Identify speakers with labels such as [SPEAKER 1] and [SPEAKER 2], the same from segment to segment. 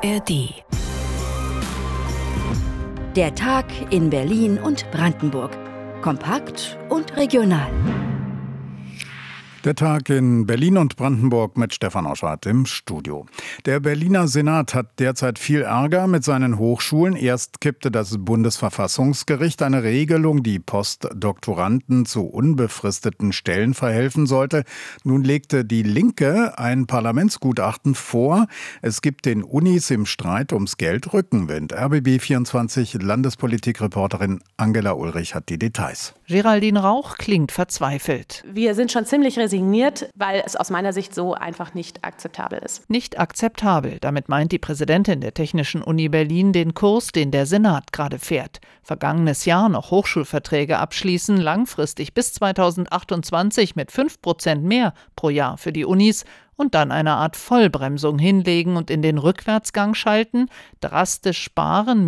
[SPEAKER 1] ARD. Der Tag in Berlin und Brandenburg. Kompakt und regional.
[SPEAKER 2] Der Tag in Berlin und Brandenburg mit Stefan Oschardt im Studio. Der Berliner Senat hat derzeit viel Ärger mit seinen Hochschulen. Erst kippte das Bundesverfassungsgericht eine Regelung, die Postdoktoranden zu unbefristeten Stellen verhelfen sollte. Nun legte die Linke ein Parlamentsgutachten vor. Es gibt den Unis im Streit ums Geld Rückenwind. RBB24 Landespolitikreporterin Angela Ulrich hat die Details.
[SPEAKER 3] Geraldine Rauch klingt verzweifelt.
[SPEAKER 4] Wir sind schon ziemlich resigniert, weil es aus meiner Sicht so einfach nicht akzeptabel ist.
[SPEAKER 3] Nicht akzeptabel, damit meint die Präsidentin der Technischen Uni Berlin den Kurs, den der Senat gerade fährt. Vergangenes Jahr noch Hochschulverträge abschließen, langfristig bis 2028 mit 5% mehr pro Jahr für die Unis und dann eine Art Vollbremsung hinlegen und in den Rückwärtsgang schalten. Drastisch sparen,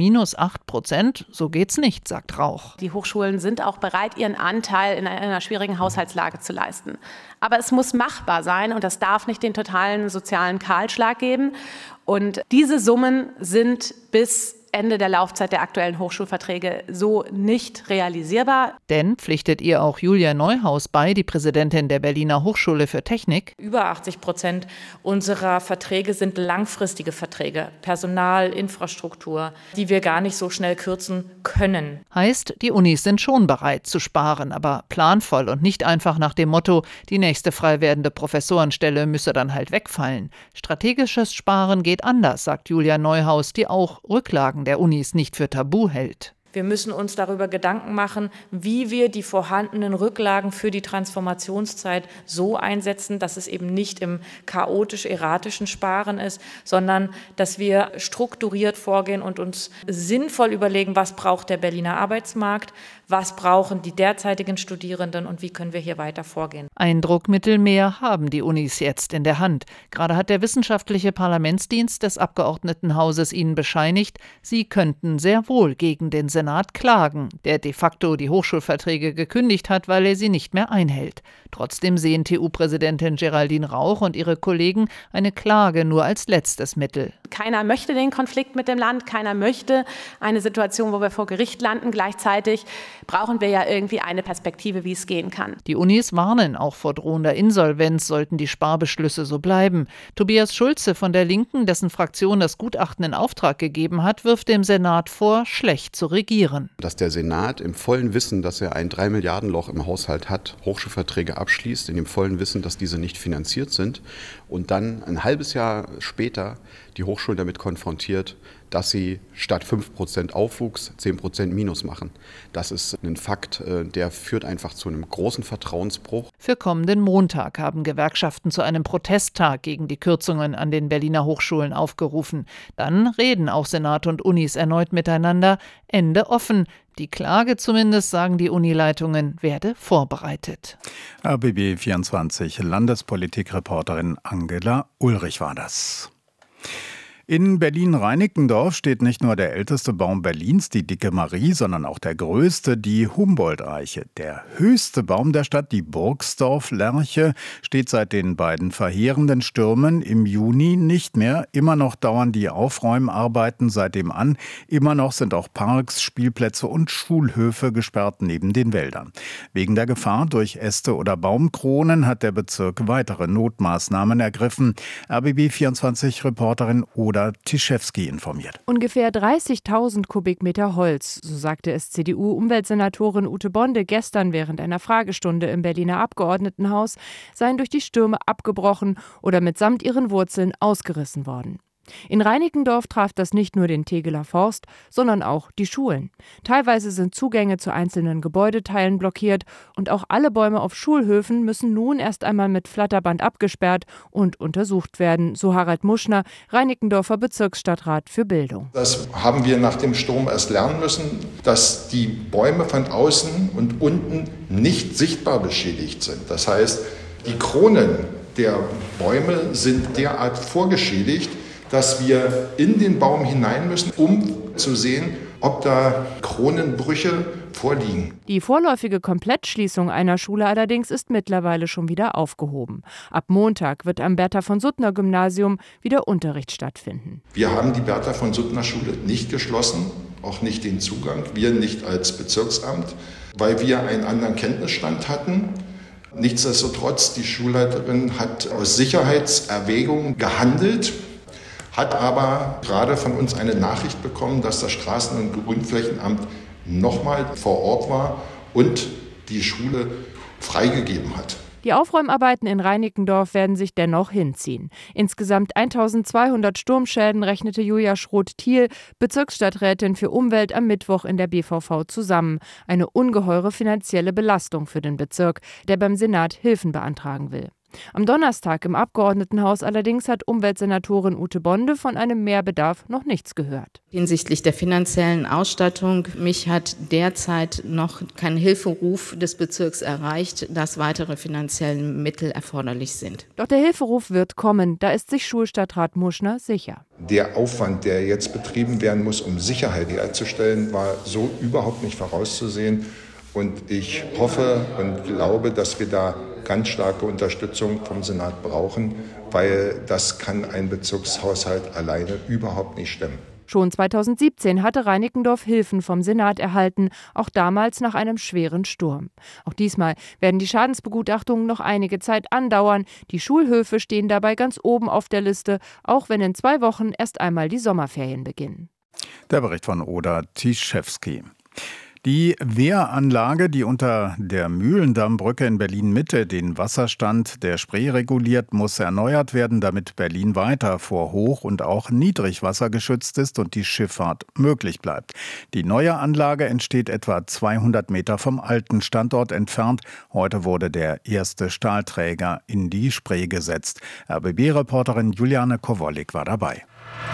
[SPEAKER 3] -8%, so geht's nicht, sagt Rauch.
[SPEAKER 4] Die Hochschulen sind auch bereit, ihren Anteil in einer schwierigen Haushaltslage zu leisten. Aber es muss machbar sein und das darf nicht den totalen sozialen Kahlschlag geben. Und diese Summen sind bis Ende der Laufzeit der aktuellen Hochschulverträge so nicht realisierbar.
[SPEAKER 3] Denn, pflichtet ihr auch Julia Neuhaus bei, die Präsidentin der Berliner Hochschule für Technik,
[SPEAKER 5] über 80% unserer Verträge sind langfristige Verträge, Personal, Infrastruktur, die wir gar nicht so schnell kürzen können.
[SPEAKER 3] Heißt, die Unis sind schon bereit zu sparen, aber planvoll und nicht einfach nach dem Motto, die nächste frei werdende Professorenstelle müsse dann halt wegfallen. Strategisches Sparen geht anders, sagt Julia Neuhaus, die auch Rücklagen der Unis nicht für tabu hält.
[SPEAKER 5] Wir müssen uns darüber Gedanken machen, wie wir die vorhandenen Rücklagen für die Transformationszeit so einsetzen, dass es eben nicht im chaotisch-erratischen Sparen ist, sondern dass wir strukturiert vorgehen und uns sinnvoll überlegen, was braucht der Berliner Arbeitsmarkt, was brauchen die derzeitigen Studierenden und wie können wir hier weiter vorgehen.
[SPEAKER 3] Ein Druckmittel mehr haben die Unis jetzt in der Hand. Gerade hat der wissenschaftliche Parlamentsdienst des Abgeordnetenhauses ihnen bescheinigt, sie könnten sehr wohl gegen den Senat klagen, der de facto die Hochschulverträge gekündigt hat, weil er sie nicht mehr einhält. Trotzdem sehen TU-Präsidentin Geraldine Rauch und ihre Kollegen eine Klage nur als letztes Mittel.
[SPEAKER 4] Keiner möchte den Konflikt mit dem Land, keiner möchte eine Situation, wo wir vor Gericht landen. Gleichzeitig brauchen wir ja irgendwie eine Perspektive, wie es gehen kann.
[SPEAKER 3] Die Unis warnen auch vor drohender Insolvenz, sollten die Sparbeschlüsse so bleiben. Tobias Schulze von der Linken, dessen Fraktion das Gutachten in Auftrag gegeben hat, wirft dem Senat vor, schlecht zu regieren.
[SPEAKER 6] Dass der Senat im vollen Wissen, dass er ein 3-Milliarden-Loch im Haushalt hat, Hochschulverträge abschließt, in dem vollen Wissen, dass diese nicht finanziert sind und dann ein halbes Jahr später die Hochschulen damit konfrontiert, dass sie statt 5% Aufwuchs 10% Minus machen. Das ist ein Fakt, der führt einfach zu einem großen Vertrauensbruch.
[SPEAKER 3] Für kommenden Montag haben Gewerkschaften zu einem Protesttag gegen die Kürzungen an den Berliner Hochschulen aufgerufen. Dann reden auch Senat und Unis erneut miteinander. Ende offen. Die Klage zumindest, sagen die Unileitungen, werde vorbereitet.
[SPEAKER 2] RBB24 Landespolitikreporterin Angela Ulrich war das. In Berlin-Reinickendorf steht nicht nur der älteste Baum Berlins, die Dicke Marie, sondern auch der größte, die Humboldt-Eiche. Der höchste Baum der Stadt, die Burgsdorf-Lärche, steht seit den beiden verheerenden Stürmen im Juni nicht mehr. Immer noch dauern die Aufräumarbeiten seitdem an. Immer noch sind auch Parks, Spielplätze und Schulhöfe gesperrt neben den Wäldern. Wegen der Gefahr durch Äste oder Baumkronen hat der Bezirk weitere Notmaßnahmen ergriffen. RBB24-Reporterin Oda Tischewski informiert.
[SPEAKER 7] Ungefähr 30.000 Kubikmeter Holz, so sagte es CDU-Umweltsenatorin Ute Bonde gestern während einer Fragestunde im Berliner Abgeordnetenhaus, seien durch die Stürme abgebrochen oder mitsamt ihren Wurzeln ausgerissen worden. In Reinickendorf traf das nicht nur den Tegeler Forst, sondern auch die Schulen. Teilweise sind Zugänge zu einzelnen Gebäudeteilen blockiert und auch alle Bäume auf Schulhöfen müssen nun erst einmal mit Flatterband abgesperrt und untersucht werden, so Harald Muschner, Reinickendorfer Bezirksstadtrat für Bildung.
[SPEAKER 8] Das haben wir nach dem Sturm erst lernen müssen, dass die Bäume von außen und unten nicht sichtbar beschädigt sind. Das heißt, die Kronen der Bäume sind derart vorgeschädigt, dass wir in den Baum hinein müssen, um zu sehen, ob da Kronenbrüche vorliegen.
[SPEAKER 7] Die vorläufige Komplettschließung einer Schule allerdings ist mittlerweile schon wieder aufgehoben. Ab Montag wird am Bertha-von-Suttner-Gymnasium wieder Unterricht stattfinden.
[SPEAKER 8] Wir haben die Bertha-von-Suttner-Schule nicht geschlossen, auch nicht den Zugang, wir nicht als Bezirksamt, weil wir einen anderen Kenntnisstand hatten. Nichtsdestotrotz, die Schulleiterin hat aus Sicherheitserwägungen gehandelt, hat aber gerade von uns eine Nachricht bekommen, dass das Straßen- und Grundflächenamt nochmal vor Ort war und die Schule freigegeben hat.
[SPEAKER 7] Die Aufräumarbeiten in Reinickendorf werden sich dennoch hinziehen. Insgesamt 1200 Sturmschäden rechnete Julia Schroth-Thiel, Bezirksstadträtin für Umwelt, am Mittwoch in der BVV zusammen. Eine ungeheure finanzielle Belastung für den Bezirk, der beim Senat Hilfen beantragen will. Am Donnerstag im Abgeordnetenhaus allerdings hat Umweltsenatorin Ute Bonde von einem Mehrbedarf noch nichts gehört.
[SPEAKER 9] Hinsichtlich der finanziellen Ausstattung, mich hat derzeit noch kein Hilferuf des Bezirks erreicht, dass weitere finanzielle Mittel erforderlich sind.
[SPEAKER 7] Doch der Hilferuf wird kommen, da ist sich Schulstadtrat Muschner sicher.
[SPEAKER 8] Der Aufwand, der jetzt betrieben werden muss, um Sicherheit herzustellen, war so überhaupt nicht vorauszusehen. Und ich hoffe und glaube, dass wir da ganz starke Unterstützung vom Senat brauchen, weil das kann ein Bezirkshaushalt alleine überhaupt nicht stemmen.
[SPEAKER 7] Schon 2017 hatte Reinickendorf Hilfen vom Senat erhalten, auch damals nach einem schweren Sturm. Auch diesmal werden die Schadensbegutachtungen noch einige Zeit andauern. Die Schulhöfe stehen dabei ganz oben auf der Liste, auch wenn in 2 Wochen erst einmal die Sommerferien beginnen.
[SPEAKER 2] Der Bericht von Oda Tischewski. Die Wehranlage, die unter der Mühlendammbrücke in Berlin-Mitte den Wasserstand der Spree reguliert, muss erneuert werden, damit Berlin weiter vor Hoch- und auch Niedrigwasser geschützt ist und die Schifffahrt möglich bleibt. Die neue Anlage entsteht etwa 200 Meter vom alten Standort entfernt. Heute wurde der erste Stahlträger in die Spree gesetzt. RBB-Reporterin Juliane Kowalik war dabei.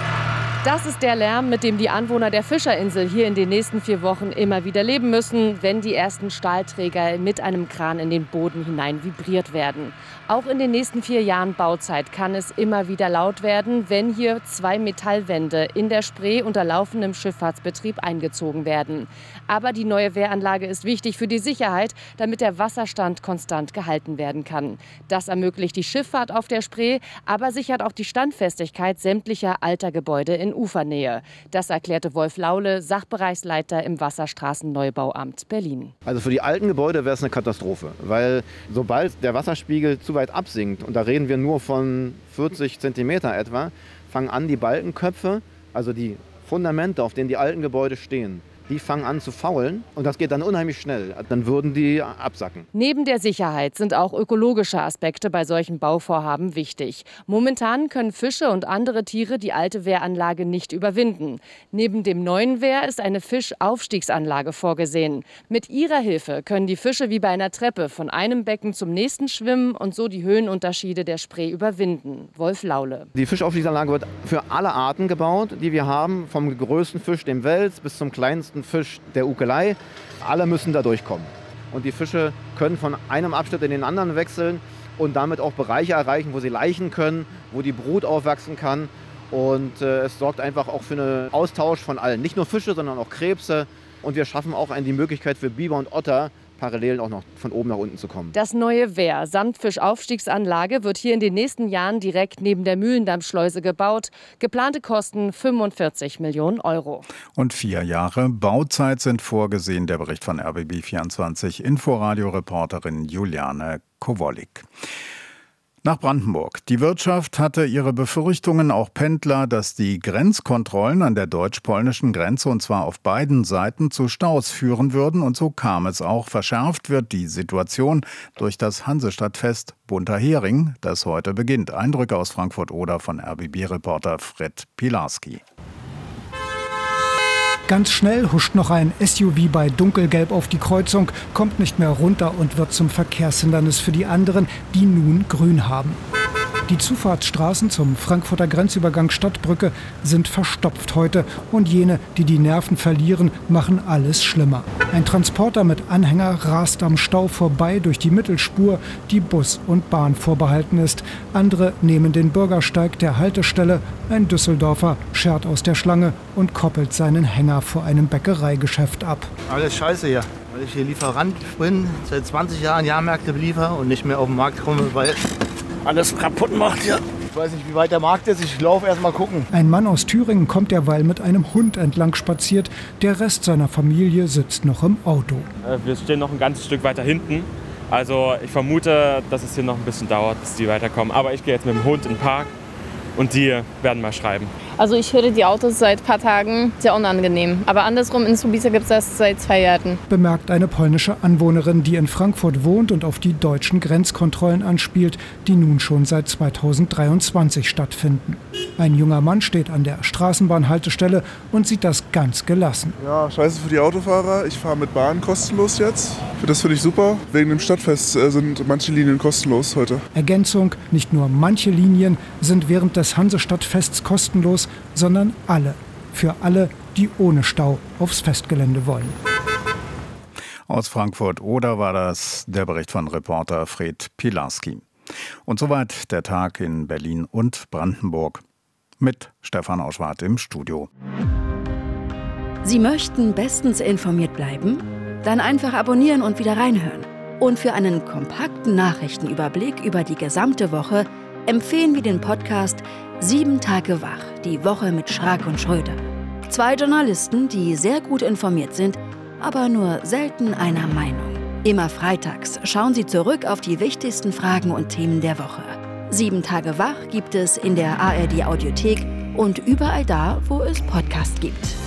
[SPEAKER 10] Das ist der Lärm, mit dem die Anwohner der Fischerinsel hier in den nächsten 4 Wochen immer wieder leben müssen, wenn die ersten Stahlträger mit einem Kran in den Boden hinein vibriert werden. Auch in den nächsten 4 Jahren Bauzeit kann es immer wieder laut werden, wenn hier 2 Metallwände in der Spree unter laufendem Schifffahrtsbetrieb eingezogen werden. Aber die neue Wehranlage ist wichtig für die Sicherheit, damit der Wasserstand konstant gehalten werden kann. Das ermöglicht die Schifffahrt auf der Spree, aber sichert auch die Standfestigkeit sämtlicher alter Gebäude in Ufernähe. Das erklärte Wolf Laule, Sachbereichsleiter im Wasserstraßenneubauamt Berlin.
[SPEAKER 11] Also für die alten Gebäude wäre es eine Katastrophe, weil sobald der Wasserspiegel zu weit absinkt, und da reden wir nur von 40 Zentimeter etwa, fangen an die Balkenköpfe, also die Fundamente, auf denen die alten Gebäude stehen, die fangen an zu faulen und das geht dann unheimlich schnell. Dann würden die absacken.
[SPEAKER 10] Neben der Sicherheit sind auch ökologische Aspekte bei solchen Bauvorhaben wichtig. Momentan können Fische und andere Tiere die alte Wehranlage nicht überwinden. Neben dem neuen Wehr ist eine Fischaufstiegsanlage vorgesehen. Mit ihrer Hilfe können die Fische wie bei einer Treppe von einem Becken zum nächsten schwimmen und so die Höhenunterschiede der Spree überwinden. Wolf Laule.
[SPEAKER 11] Die Fischaufstiegsanlage wird für alle Arten gebaut, die wir haben, vom größten Fisch, dem Wels, bis zum kleinsten Fisch, der Ukelei. Alle müssen da durchkommen. Und die Fische können von einem Abschnitt in den anderen wechseln und damit auch Bereiche erreichen, wo sie laichen können, wo die Brut aufwachsen kann. Und es sorgt einfach auch für einen Austausch von allen. Nicht nur Fische, sondern auch Krebse. Und wir schaffen auch die Möglichkeit für Biber und Otter, parallel auch noch von oben nach unten zu kommen.
[SPEAKER 10] Das neue Wehr samt Fischaufstiegsanlage wird hier in den nächsten Jahren direkt neben der Mühlendammschleuse gebaut. Geplante Kosten 45 Millionen Euro.
[SPEAKER 2] Und 4 Jahre Bauzeit sind vorgesehen. Der Bericht von RBB24 Inforadio-Reporterin Juliane Kowalik. Nach Brandenburg. Die Wirtschaft hatte ihre Befürchtungen, auch Pendler, dass die Grenzkontrollen an der deutsch-polnischen Grenze, und zwar auf beiden Seiten, zu Staus führen würden. Und so kam es auch. Verschärft wird die Situation durch das Hansestadtfest Bunter Hering, das heute beginnt. Eindrücke aus Frankfurt-Oder von RBB-Reporter Fred Pilarski.
[SPEAKER 12] Ganz schnell huscht noch ein SUV bei Dunkelgelb auf die Kreuzung, kommt nicht mehr runter und wird zum Verkehrshindernis für die anderen, die nun grün haben. Die Zufahrtsstraßen zum Frankfurter Grenzübergang Stadtbrücke sind verstopft heute und jene, die die Nerven verlieren, machen alles schlimmer. Ein Transporter mit Anhänger rast am Stau vorbei durch die Mittelspur, die Bus und Bahn vorbehalten ist. Andere nehmen den Bürgersteig der Haltestelle. Ein Düsseldorfer schert aus der Schlange und koppelt seinen Hänger vor einem Bäckereigeschäft ab.
[SPEAKER 13] Alles scheiße hier, weil ich hier Lieferant bin, seit 20 Jahren Jahrmärkte beliefer und nicht mehr auf den Markt komme, weil alles kaputt macht hier. Ich weiß nicht, wie weit der Markt ist. Ich laufe erst mal gucken.
[SPEAKER 12] Ein Mann aus Thüringen kommt derweil mit einem Hund entlang spaziert. Der Rest seiner Familie sitzt noch im Auto.
[SPEAKER 14] Wir stehen noch ein ganzes Stück weiter hinten. Also ich vermute, dass es hier noch ein bisschen dauert, bis die weiterkommen. Aber ich gehe jetzt mit dem Hund in den Park und die werden mal schreiben.
[SPEAKER 15] Also ich höre die Autos seit ein paar Tagen, sehr unangenehm. Aber andersrum, in Subice gibt es das seit 2 Jahren.
[SPEAKER 12] Bemerkt eine polnische Anwohnerin, die in Frankfurt wohnt und auf die deutschen Grenzkontrollen anspielt, die nun schon seit 2023 stattfinden. Ein junger Mann steht an der Straßenbahnhaltestelle und sieht das ganz gelassen.
[SPEAKER 16] Ja, scheiße für die Autofahrer. Ich fahre mit Bahn kostenlos jetzt. Das finde ich super. Wegen dem Stadtfest sind manche Linien kostenlos heute.
[SPEAKER 12] Ergänzung, nicht nur manche Linien sind während des Hansestadtfests kostenlos, sondern alle. Für alle, die ohne Stau aufs Festgelände wollen.
[SPEAKER 2] Aus Frankfurt-Oder war das der Bericht von Reporter Fred Pilarski. Und soweit der Tag in Berlin und Brandenburg. Mit Stefan Auschwart im Studio.
[SPEAKER 1] Sie möchten bestens informiert bleiben? Dann einfach abonnieren und wieder reinhören. Und für einen kompakten Nachrichtenüberblick über die gesamte Woche empfehlen wir den Podcast 7 Tage wach, die Woche mit Schrag und Schröder. 2 Journalisten, die sehr gut informiert sind, aber nur selten einer Meinung. Immer freitags schauen sie zurück auf die wichtigsten Fragen und Themen der Woche. 7 Tage wach gibt es in der ARD Audiothek und überall da, wo es Podcasts gibt.